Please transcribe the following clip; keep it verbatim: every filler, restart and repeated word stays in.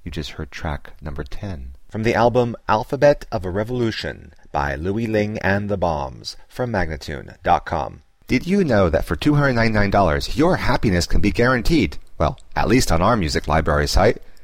You just heard track number ten. From the album Alphabet of a Revolution by Louis Ling and the Bombs from Magnatune dot com. Did you know that for two hundred ninety-nine dollars your happiness can be guaranteed? Well, at least on our music library site.